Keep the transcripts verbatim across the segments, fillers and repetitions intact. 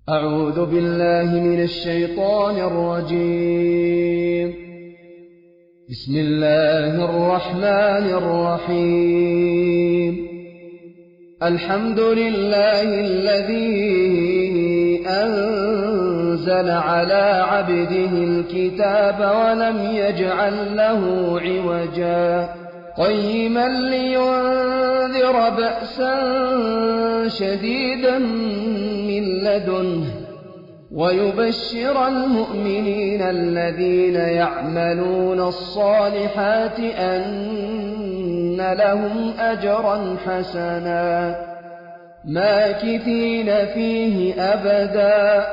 أعوذ بالله من الشيطان الرجيم. بسم الله الرحمن الرحيم. الحمد لله الذي أنزل على عبده الكتاب ولم يجعل له عوجا قيما لينذر بأسا شديدا من لدنه ويبشر المؤمنين الذين يعملون الصالحات أن لهم أجرا حسنا ماكثين فيه أبدا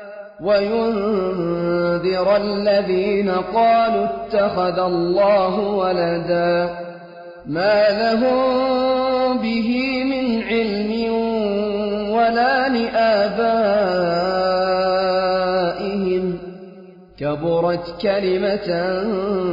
وينذر الذين قالوا اتخذ الله ولدا ما لهم به من علم ولا لآبائهم كبرت كلمة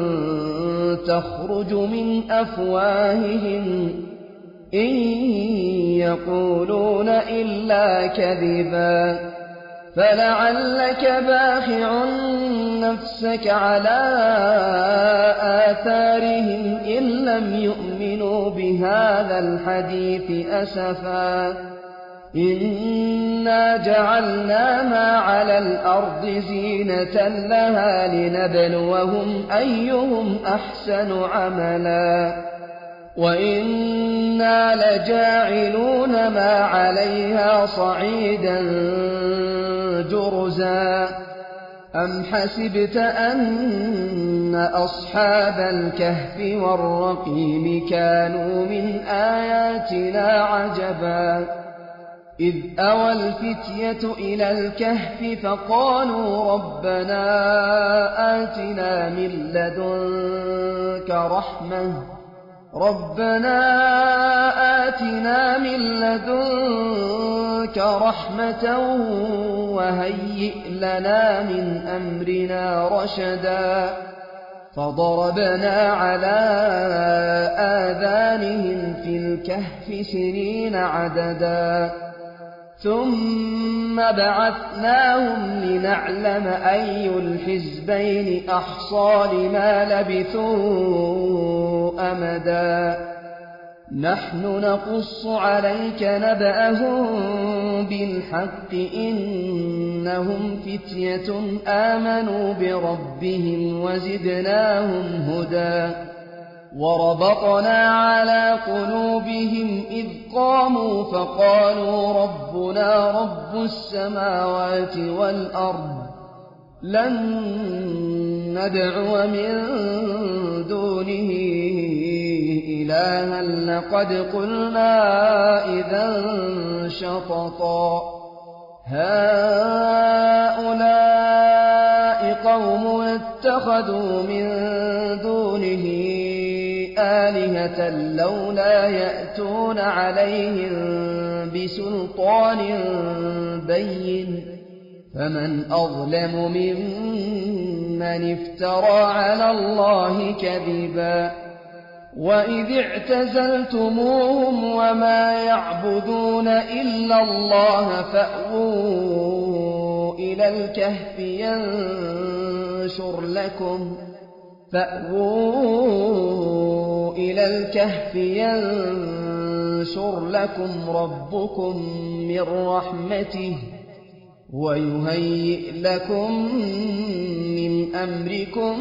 تخرج من أفواههم إن يقولون إلا كذبا فلعلك باخع نفسك على آثارهم إن لم يؤمنوا بهذا الحديث أسفا إنا جعلنا ما على الأرض زينة لها لنبلوهم أيهم أحسن عملا وإنا لجاعلون ما عليها صعيدا جرزا أم حسبت أن أصحاب الكهف والرقيم كانوا من آياتنا عجبا إذ أوى الفتية إلى الكهف فقالوا ربنا آتنا من لدنك رحمة ربنا آتنا من لدنك رحمة وهيئ لنا من أمرنا رشدا فضربنا على آذانهم في الكهف سنين عددا ثم بعثناهم لنعلم أي الحزبين أحصى لما لبثوا أمدا نحن نقص عليك نبأهم بالحق إنهم فتية آمنوا بربهم وزدناهم هدى وربطنا على قلوبهم إذ قاموا فقالوا ربنا رب السماوات والأرض لن ندعو من دونه إلها لقد قلنا إذا شططا هؤلاء قوم اتخذوا من دونه آلهة لولا يأتون عليهم بسلطان بين فمن أظلم ممن افترى على الله كذبا وإذ اعتزلتموهم وما يعبدون إلا الله فأووا إلى الكهف ينشر لكم فأووا إلى الكهف ينشر لكم ربكم من رحمته ويهيئ لكم من أمركم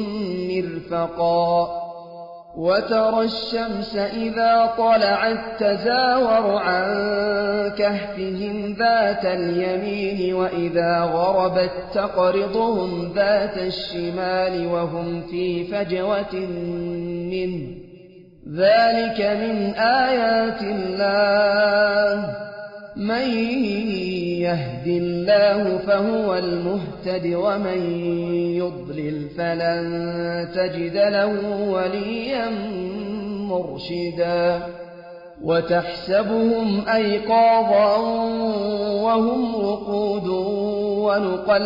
مرفقا وترى الشمس إذا طلعت تزاور عن كهفهم ذات اليمين وإذا غربت تقرضهم ذات الشمال وهم في فجوة منه ذلك من آيات الله من يهد الله فهو المهتد ومن يضلل فلن تجد له وليا مرشدا وتحسبهم أيقاظا وهم رقود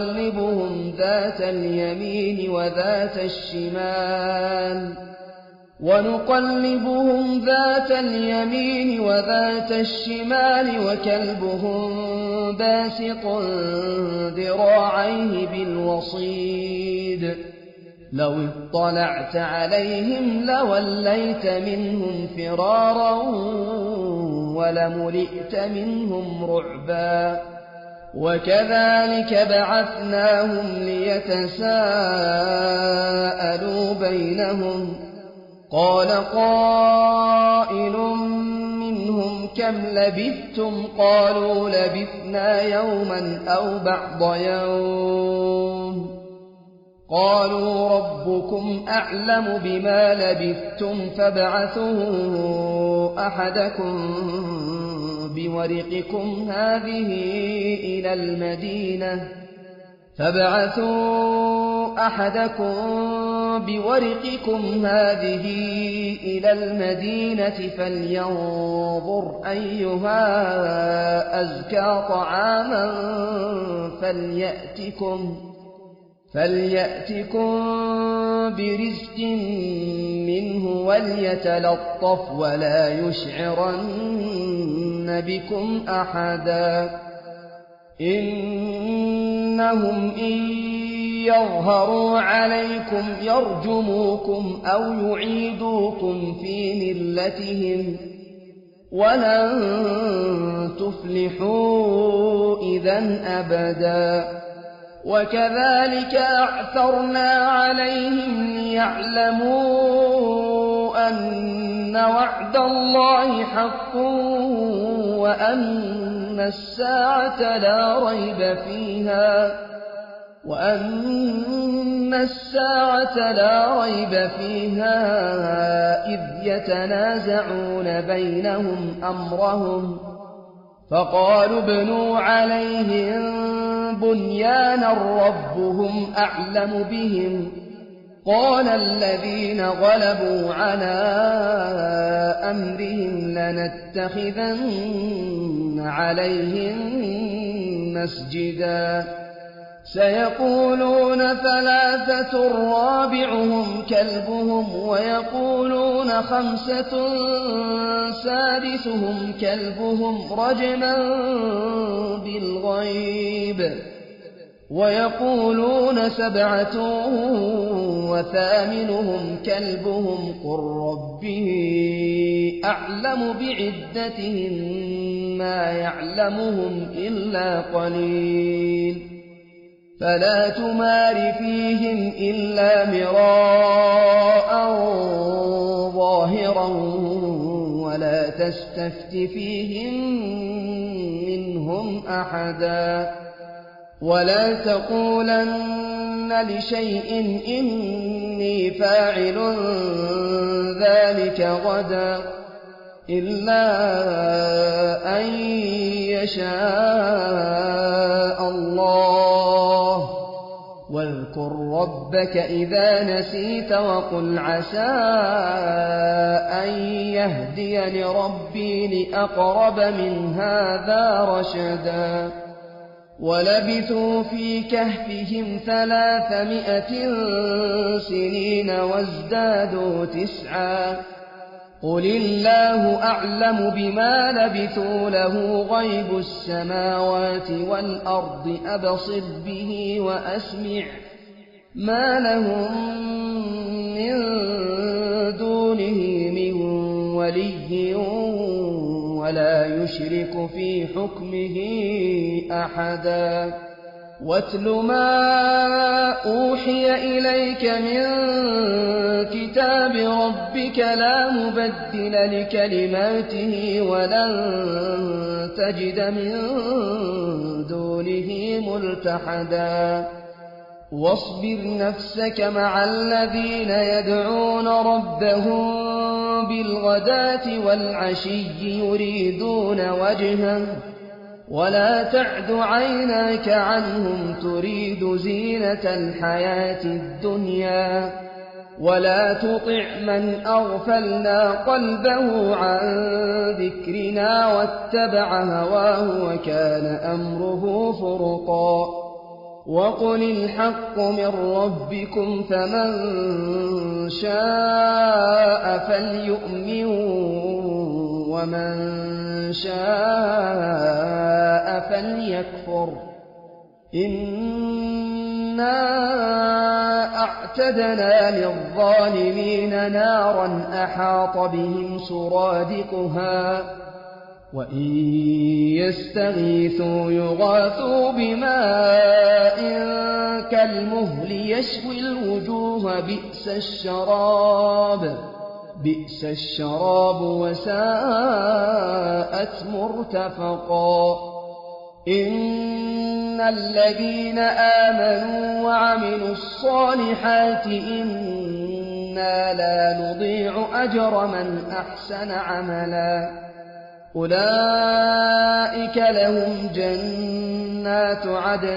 ونقلبهم ذات اليمين وذات الشمال ونقلبهم ذات اليمين وذات الشمال وكلبهم باسط ذراعيه بالوصيد لو اطلعت عليهم لوليت منهم فرارا ولملئت منهم رعبا وكذلك بعثناهم ليتساءلوا بينهم قال قائل منهم كم لبثتم قالوا لبثنا يوما أو بعض يوم قالوا ربكم أعلم بما لبثتم فابعثوا أحدكم بورقكم هذه إلى المدينة فابعثوا أحدكم بورقكم هذه إلى المدينة فلينظر أيها أزكى طعاما فليأتكم فليأتكم برزق منه وليتلطف ولا يشعرن بكم أحدا إنهم إن يظهروا عليكم يرجموكم أو يعيدوكم في ملتهم ولن تفلحوا إذا أبدا وكذلك أعثرنا عليهم ليعلموا أن وعد الله حق وأن الساعة لا ريب فيها وأن الساعة لا ريب فيها إذ يتنازعون بينهم أمرهم فقالوا ابنوا عليهم بنيانا ربهم أعلم بهم قال الذين غلبوا على أمرهم لنتخذن عليهم مسجدا سيقولون ثلاثة رابعهم كلبهم ويقولون خمسة سادسهم كلبهم رجما بالغيب ويقولون سبعة وثامنهم كلبهم قل ربي أعلم بعدتهم ما يعلمهم إلا قليل فلا تمار فيهم إلا مراء ظاهرا ولا تستفت فيهم منهم أحدا ولا تقولن لشيء إني فاعل ذلك غدا إلا أن يشاء الله واذكر ربك إذا نسيت وقل عسى أن يهديني ربي لأقرب من هذا رشدا ولبثوا في كهفهم ثلاثمائة سنين وازدادوا تسعا قل الله أعلم بما لبثوا له غيب السماوات والأرض أبصر به وأسمع ما لهم من دونه من ولي ولا يشرك في حكمه أحدا واتل ما أوحي إليك من كتاب ربك لا مبدل لكلماته ولن تجد من دونه ملتحدا واصبر نفسك مع الذين يدعون ربهم بالغداة والعشي يريدون وجهه ولا تعد عيناك عنهم تريد زينة الحياة الدنيا ولا تطع من أغفلنا قلبه عن ذكرنا واتبع هواه وكان أمره فرطا وقل الحق من ربكم فمن شاء فليؤمن ومن شاء فليكفر إنا أعتدنا للظالمين نارا أحاط بهم سرادقها وإن يستغيثوا يغاثوا بماء كالمهل يشوي الوجوه بئس الشراب بئس الشراب وساءت مرتفقا إن الذين آمنوا وعملوا الصالحات إنا لا نضيع أجر من أحسن عملا أولئك لهم جنات عدن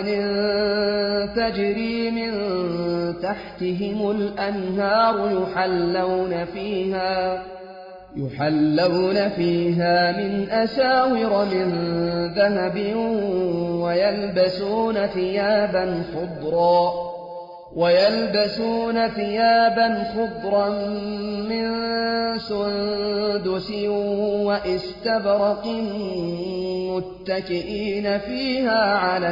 تجري من تحتهم الأنهار يحلون فيها يحلون فيها من أساور من ذهب ويلبسون ثيابا خضرا ويلبسون ثيابا خضرا من سندس واستبرق متكئين فيها على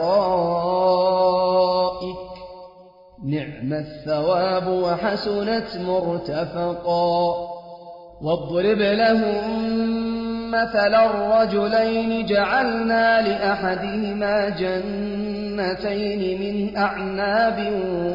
الأرائك نعم الثواب وحسنت مرتفقا واضرب لهم مثلا الرجلين جعلنا لأحدهما جنتين من أعناب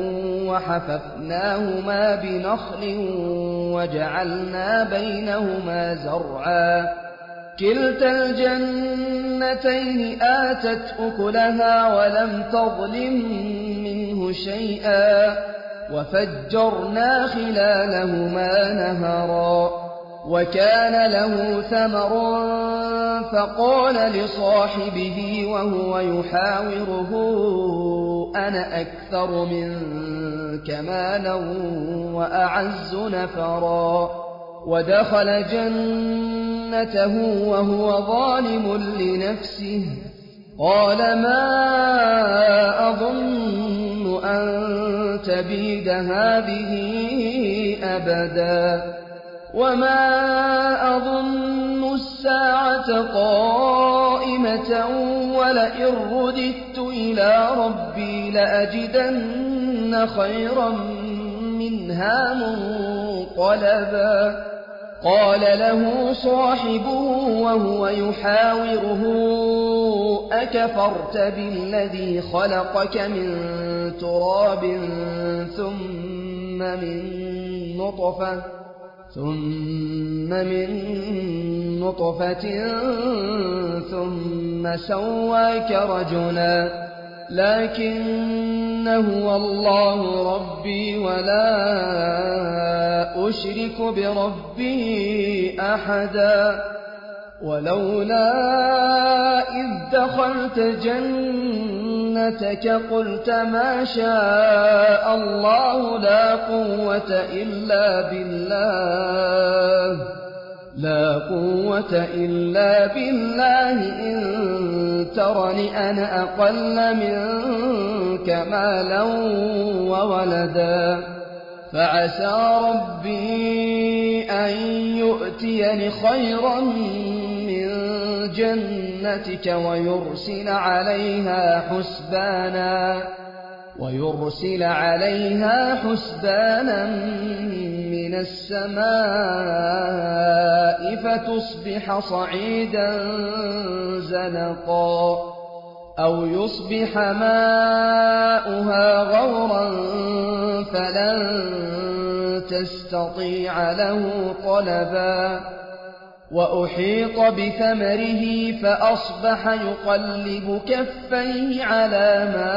وحففناهما بنخل وجعلنا بينهما زرعا كلتا الجنتين آتت أكلها ولم تظلم منه شيئا وفجرنا خلالهما نهرا وكان له ثمر فقال لصاحبه وهو يحاوره أنا أكثر منك مالا وأعز نفرا ودخل جنته وهو ظالم لنفسه قال ما أظن أن تبيد هذه أبدا وما أظن الساعة قائمة ولئن رددت إلى ربي لأجدن خيرا منها منقلبا قال له صاحبه وهو يحاوره أكفرت بالذي خلقك من تراب ثم من نطفة ثم من نطفة ثم سواك رجلا لكن هو الله ربي ولا أشرك بربي أحدا ولولا إذ دخلت جنتك قلت ما شاء الله لا قوة إلا بالله لا قوة إلا بالله إن ترني أنا أقل منك مالا وولدا فعسى ربي أن يؤتيني خيرا من جنتك ويرسل عليها حسبانا ويرسل عليها حسبانا من السماء فتصبح صعيدا زلقا أو يصبح ماؤها غورا فلن تستطيع له طلبا وأحيط بثمره فأصبح يقلب كفيه على ما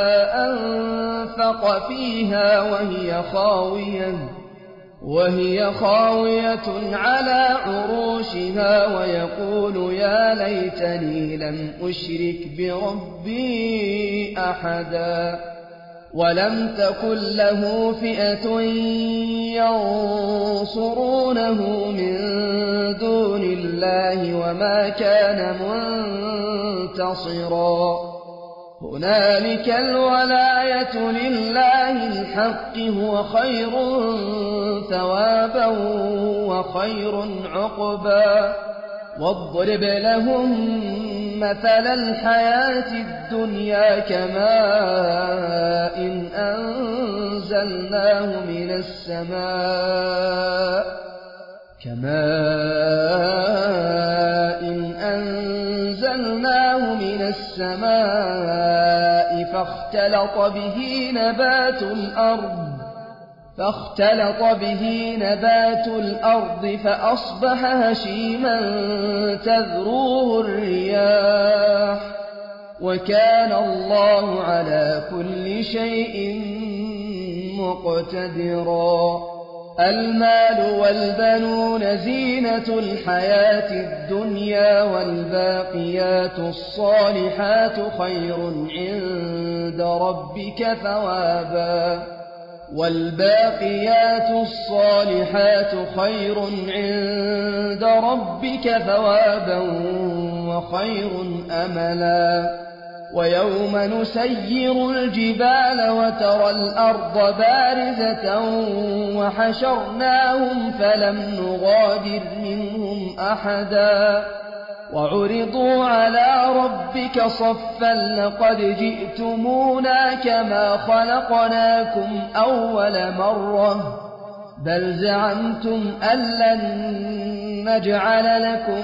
أنفق فيها وهي خاوية وهي خاوية على عروشها ويقول يا ليتني لم أشرك بربي أحدا ولم تكن له فئة ينصرونه من دون الله وما كان منتصرا هنالك الولاية لله الحق هو خير ثوابا وخير عقبا واضرب لهم مثل الحياة الدنيا كماء إن أنزلناه من السماء كماء إن أنزلناه من السماء فاختلط به نبات الأرض فاختلط به نبات الأرض فأصبح هشيما تذروه الرياح وكان الله على كل شيء مقتدرا المال والبنون زينة الحياة الدنيا والباقيات الصالحات خير عند ربك ثوابا والباقيات الصالحات خير عند ربك ثوابا وخير أملا ويوم نسير الجبال وترى الأرض بارزة وحشرناهم فلم نغادر منهم أحدا وعرضوا على ربك صفا لقد جئتمونا كما خلقناكم أول مرة بل زعمتم أن لن نجعل لكم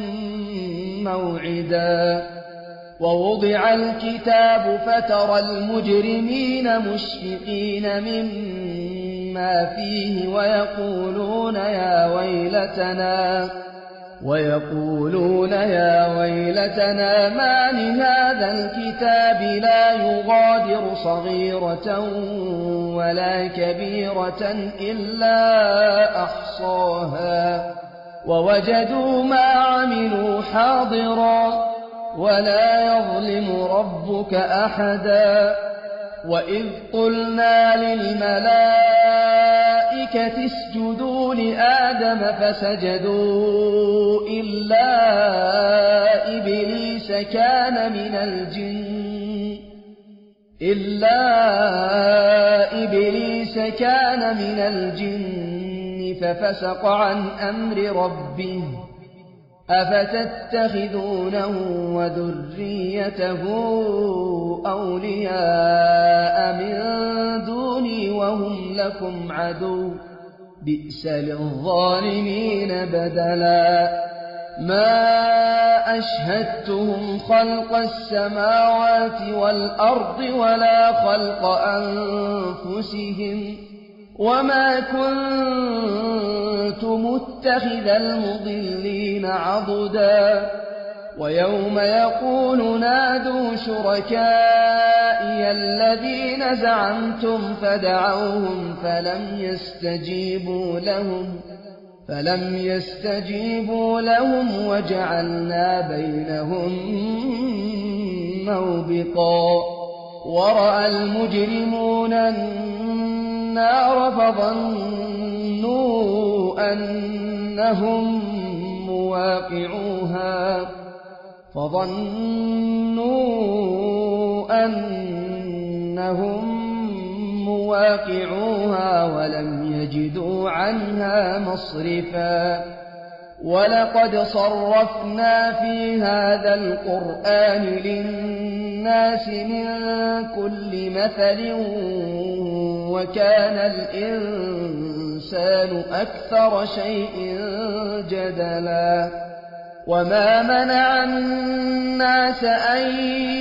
موعدا ووضع الكتاب فترى المجرمين مشفقين مما فيه ويقولون يا ويلتنا ويقولون يا ويلتنا ما لهذا الكتاب لا يغادر صغيرة ولا كبيرة إلا أحصاها ووجدوا ما عملوا حاضرا ولا يظلم ربك أحدا وإذ قلنا للملائكة اسجدوا لآدم فسجدوا إلا إبليس كان من الجن إلا إبليس كان من الجن ففسق عن أمر ربه أفتتخذونه وذريته أولياء من دوني وهم لكم عدو بئس للظالمين بدلا ما أشهدتهم خلق السماوات والأرض ولا خلق أنفسهم وما كنت متخذ المضلين عضدا ويوم يقول نادوا شركائي الذين زعمتم فدعوهم فلم يستجيبوا لهم فلم يستجيبوا لهم وجعلنا بينهم موبقا ورأى المجرمون النار فظنوا أنهم مواقعوها فظنوا أنهم مواقعوها ولم يجدوا عنها مصرفا ولقد صرفنا في هذا القرآن للناس من كل مثل وكان الإنسان أكثر شيء جدلا وما منع الناس أن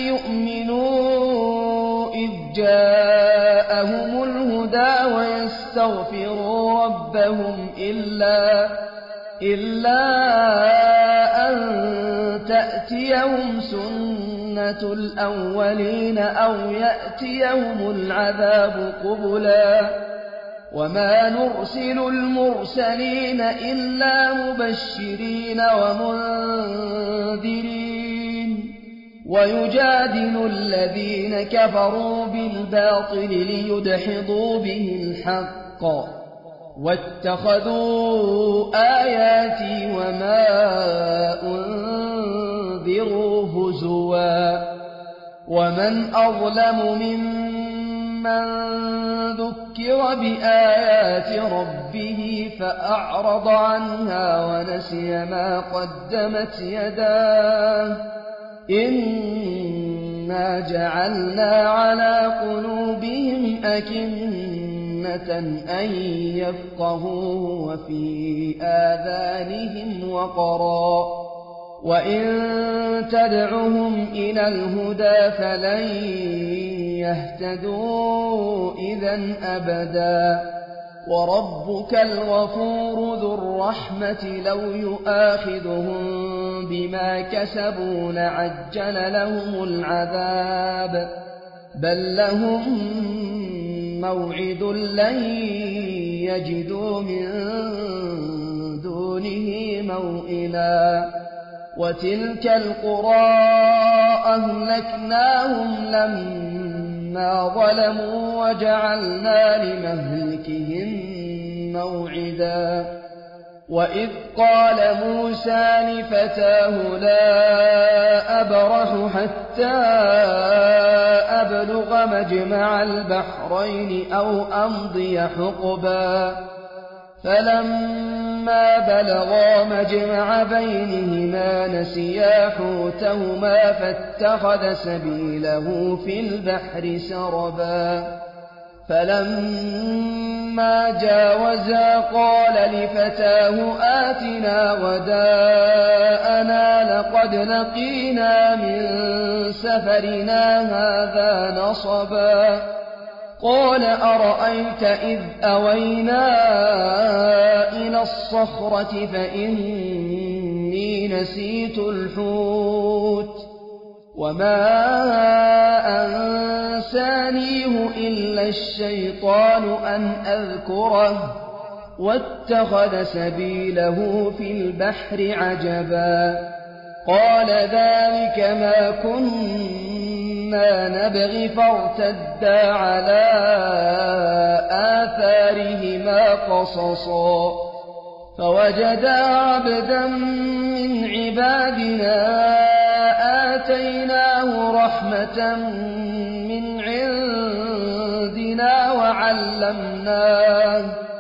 يؤمنوا إذ جاءهم الهدى ويستغفروا ربهم إلا إلا أن تأتيهم سنة الأولين أو يأتيهم العذاب قبلا وما نرسل المرسلين إلا مبشرين ومنذرين ويجادل الذين كفروا بالباطل ليدحضوا به الحق واتخذوا آياتي وما أنذروا هزوا ومن أظلم ممن ذكر بآيات ربه فأعرض عنها ونسي ما قدمت يداه إنا جعلنا على قلوبهم أكنة أن يفقهوه وفي آذانهم وقرا وإن تدعهم إلى الهدى فلن يهتدوا إذا أبدا وربك الغفور ذو الرحمة لو يؤاخذهم بما كسبوا لعجل لهم العذاب بل لهم موعد لن يجدوا من دونه موئلا وتلك القرى أهلكناهم لما ظلموا وجعلنا لمهلكهم موعدا وإذ قال موسى لفتاه لا أبرح حتى أبلغ مجمع البحرين أو أمضي حقبا فلما بلغا مجمع بينهما نسيا حوتهما فاتخذ سبيله في البحر سربا فلما جاوزا قال لفتاه آتنا غداءنا لقد لقينا من سفرنا هذا نصبا قال أرأيت إذ أوينا إلى الصخرة فإني نسيت الحوت وما أنسانيه إلا الشيطان أن أذكره واتخذ سبيله في البحر عجبا قال ذلك ما كنا نبغي فارتدا على آثارهما قصصا فوجدا عبدا من عبادنا آتيناه رحمة من عندنا وعلمناه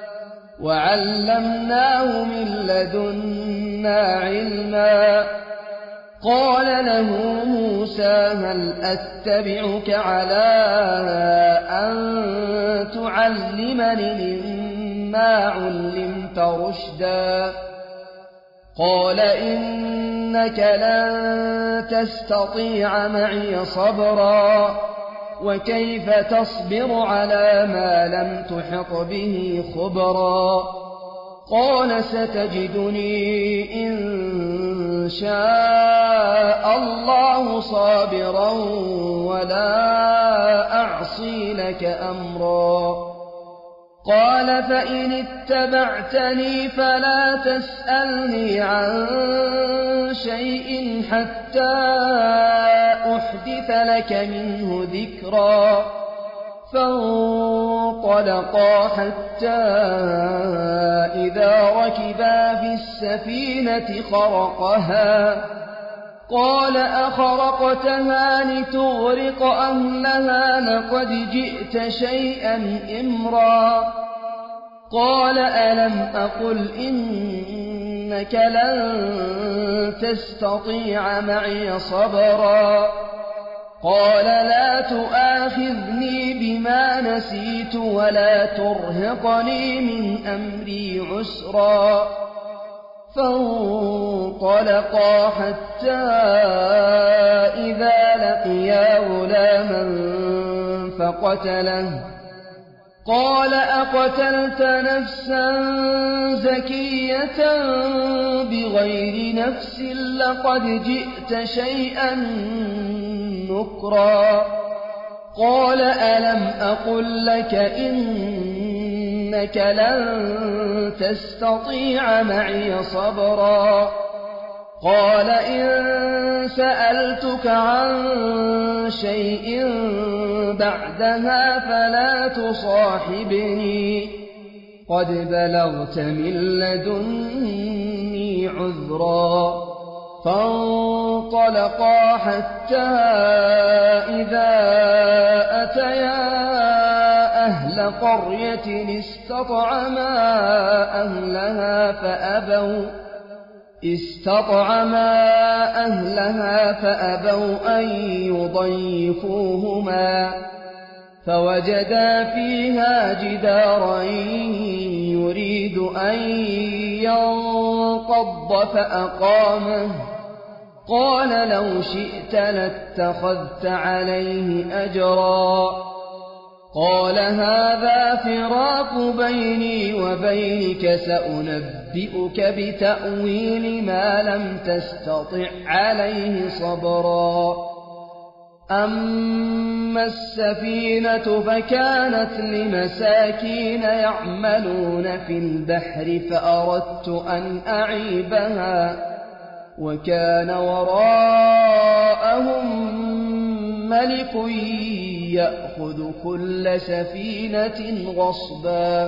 وعلمناه من لدنا علما قال له موسى هل أتبعك على أن تعلمني مما علمت رشدا قال إنك لن تستطيع معي صبرا وكيف تصبر على ما لم تحط به خبرا قال ستجدني إن شاء الله صابرا ولا أعصي لك أمرا قال فإن اتبعتني فلا تسألني عن شيء حتى أحدث لك منه ذكرا فانطلقا حتى إذا ركبا في السفينة خرقها قال أخرقتها لتغرق أهلها لقد جئت شيئا إمرا قال ألم أقل إنك لن تستطيع معي صبرا قال لا تؤاخذني بما نسيت ولا ترهقني من أمري عسرا فانطلقا حتى إذا لقيا غلاما فقتله قال أقتلت نفسا زكية بغير نفس لقد جئت شيئا نكرا قال ألم أقل لك إنك لن تستطيع معي صبرا قال إن سألتك عن شيء بعدها فلا تصاحبني قد بلغت من لدني عذرا فانطلقا فانطلقا حتى إذا أتيا أهل قرية استطعما أهلها فأبوا استطعما أهلها فأبوا أن يضيفوهما فوجدا فيها جدارا يريد أن ينقض فأقامه قال لو شئت لاتخذت عليه أجرا قال هذا فراق بيني وبينك سأنبئك بتأويل ما لم تستطع عليه صبرا أما السفينة فكانت لمساكين يعملون في البحر فأردت أن أعيبها وكان وراءهم ملك يأخذ كل سفينة غصبا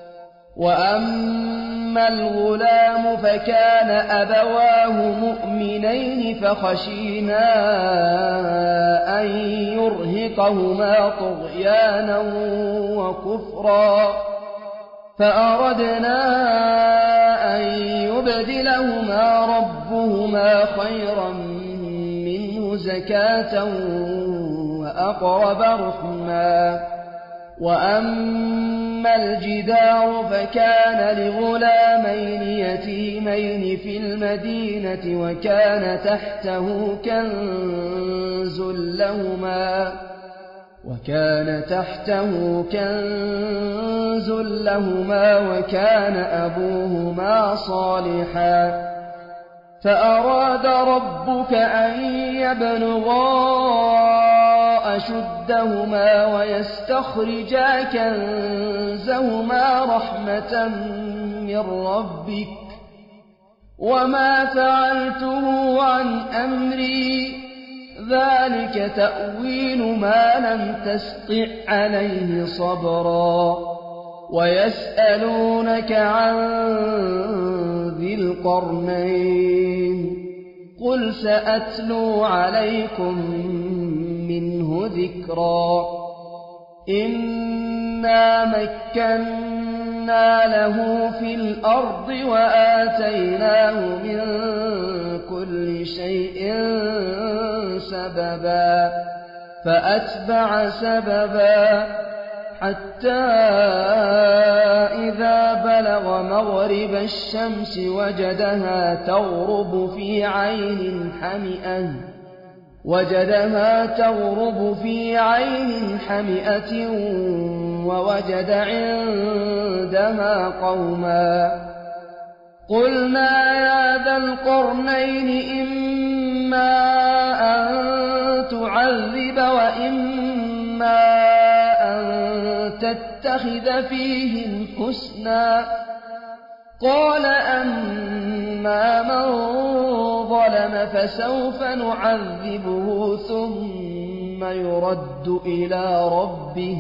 وأما الغلام فكان أبواه مؤمنين فخشينا أن يرهقهما طغيانا وكفرا فأردنا أن يبدلهما ربهما خيرا منه زكاة وأقرب رحما وأما الجدار فكان لغلامين يتيمين في المدينة وكان تحته كنز لهما وكان تحته كنز لهما وكان أبوهما صالحا فأراد ربك أن يبلغا أشدهما ويستخرجا كنزهما رحمة من ربك وما فعلته عن أمري ذلك تأويل ما لم تستطع عليه صبرا ويسألونك عن ذي القرنين قل سأتلو عليكم منه ذكرا إنا مكنا له في الأرض وآتيناه من كل شيء سببا فأتبع سببا حتى إذا بلغ مغرب الشمس وجدها تغرب في عين حمئة وجدها تغرب في عين حمئة ووجد عندها قوما قلنا يا ذا القرنين إما أن تعذب وإما أن تتخذ فيهم حسنا قال أما من ظلم فسوف نعذبه ثم يرد إلى ربه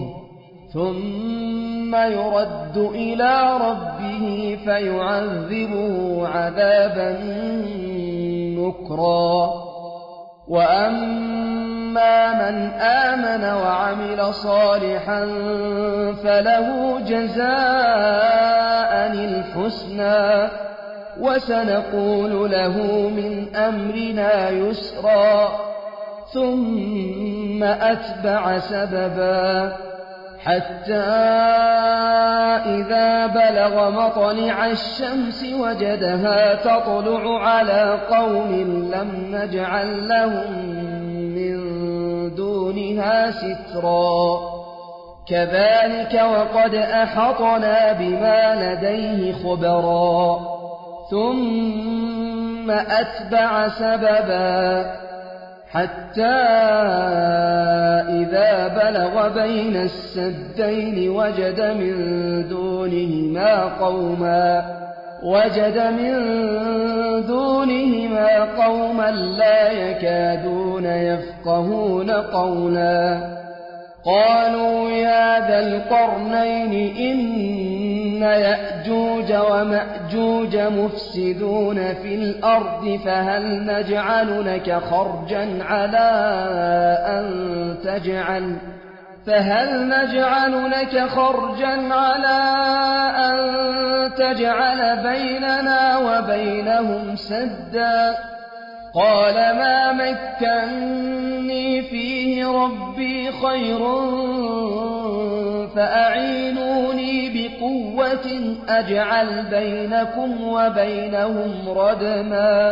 ثم يرد إلى ربه فيعذبه عذابا نكرا وأما من آمن وعمل صالحا فله جزاء الحسنى وسنقول له من أمرنا يسرا ثم أتبع سببا حتى إذا بلغ مطلع الشمس وجدها تطلع على قوم لم نجعل لهم من دونها سترا كذلك وقد أحطنا بما لديه خبرا ثم أتبع سببا حتى إذا بلغ بين السدين وجد من دونهما قوما وجد من دونهما قوما لا يكادون يفقهون قولا قالوا يا ذا القرنين إن يأجوج ومأجوج مفسدون في الأرض فهل نجعل لك خرجا على أن تجعل فهل نجعل لك خرجا على أن تجعل بيننا وبينهم سدا قال ما مكني فيه ربي خير فأعينوني بقوة أجعل بينكم وبينهم ردما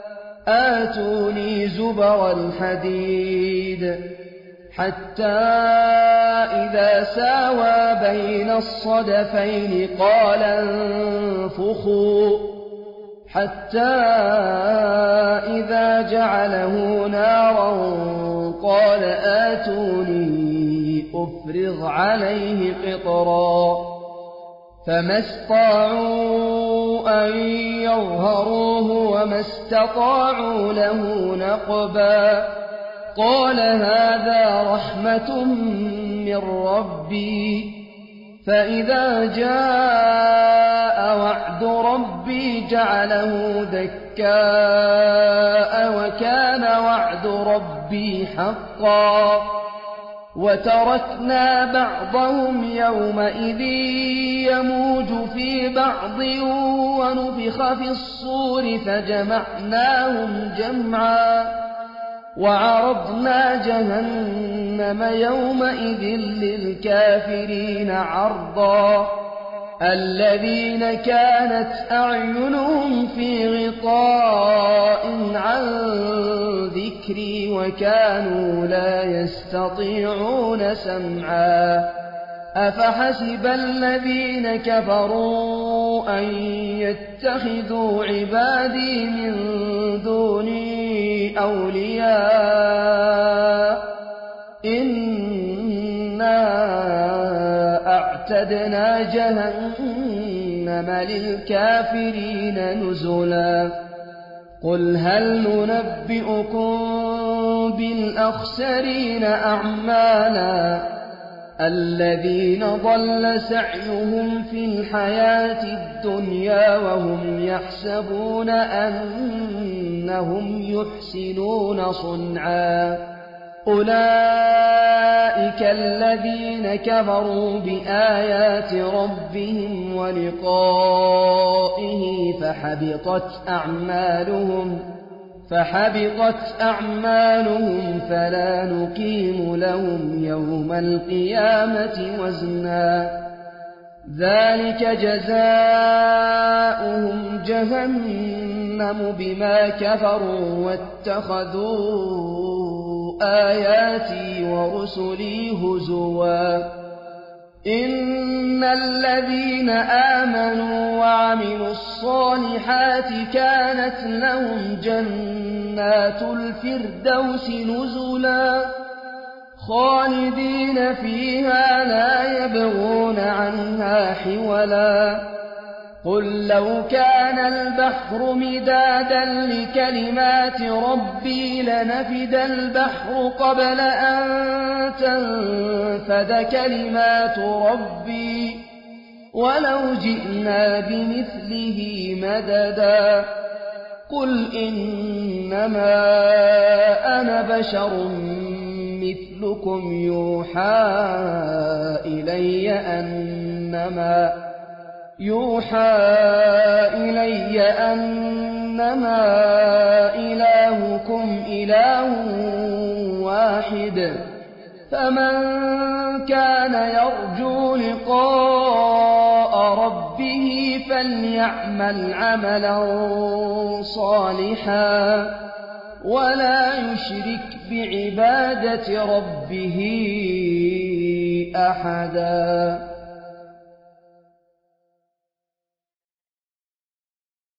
آتوني زبر الحديد حتى إذا ساوى بين الصدفين قال انفخوا حتى إذا جعله نارا قال آتوني أفرغ عليه قطرا فما استطاعوا أن يظهروه وما استطاعوا له نقبا قال هذا رحمة من ربي فإذا جاء وعد ربي جعله دكاء وكان وعد ربي حقا وتركنا بعضهم يومئذ يموج في بعض ونفخ في الصور فجمعناهم جمعا وعرضنا جهنم يومئذ للكافرين عرضا الذين كانت أعينهم في غطاء عن ذكري وكانوا لا يستطيعون سمعا أفحسب الذين كفروا أن يتخذوا عبادي من دوني أولياء إنا أعتدنا جهنم للكافرين نزلا قل هل ننبئكم بالأخسرين أعمالا الذين ضل سعيهم في الحياة الدنيا وهم يحسبون أنهم يحسنون صنعا أولئك الذين كفروا بآيات ربهم ولقائه فحبطت أعمالهم فحبطت أعمالهم فلا نقيم لهم يوم القيامة وزنا ذلك جزاؤهم جهنم بما كفروا واتخذوا آياتي ورسلي هزوا إن الذين آمنوا وعملوا الصالحات كانت لهم جنات الفردوس نزلا خالدين فيها لا يبغون عنها حولا قل لو كان البحر مدادا لكلمات ربي لنفد البحر قبل أن تنفد كلمات ربي ولو جئنا بمثله مددا قل إنما أنا بشر مثلكم يوحى إلي أنما يوحى إلي أنما إلهكم إله واحد فمن كان يرجو لقاء ربه فليعمل عملا صالحا ولا يشرك بعبادة ربه أحدا.